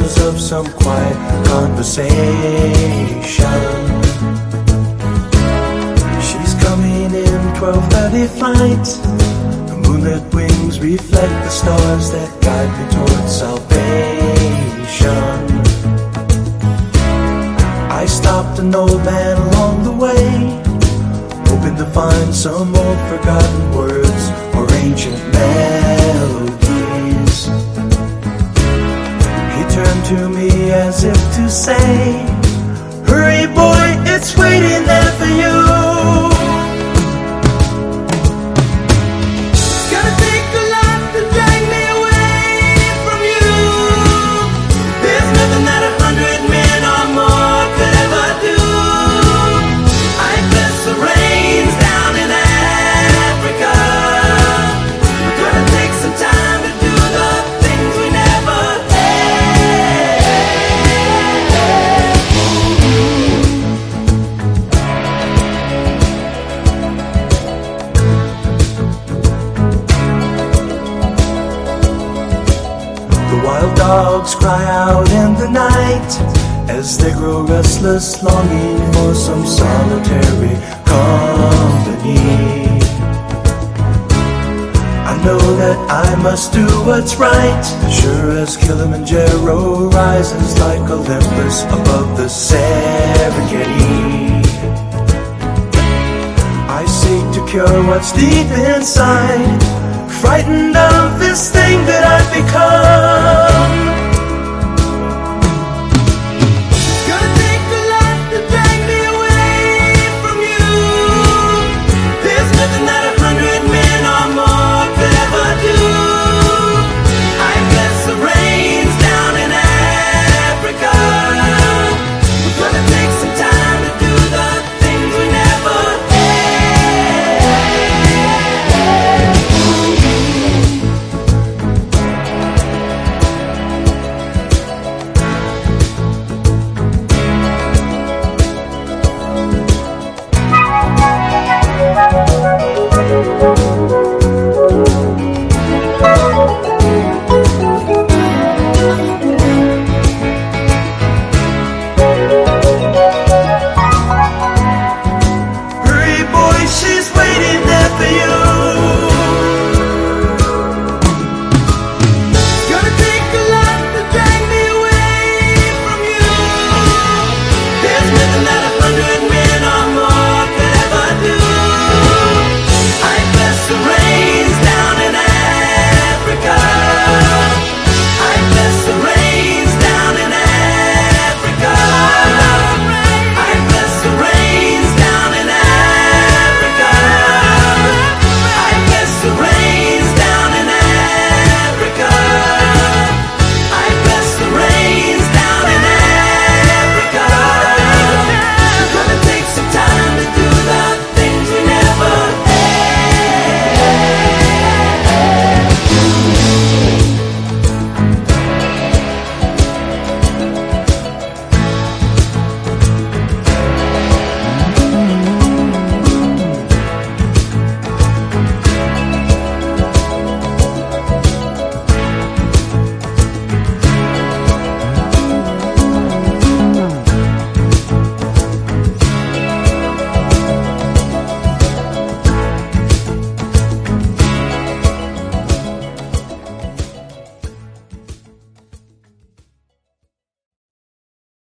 echoes of some quiet conversation. She's coming in 12:30 flight. The moonlit wings reflect the stars that guide me towards salvation. I stopped an old man along the way, hoping to find some old forgotten words or ancient melodies. He turned to me as if to say, "Hurry boy, it's waiting there for you." Wild dogs cry out in the night as they grow restless, longing for some solitary company. I know that I must do what's right, as sure as Kilimanjaro rises like Olympus above the Serengeti. I seek to cure what's deep inside, frightened of this thing that I've become.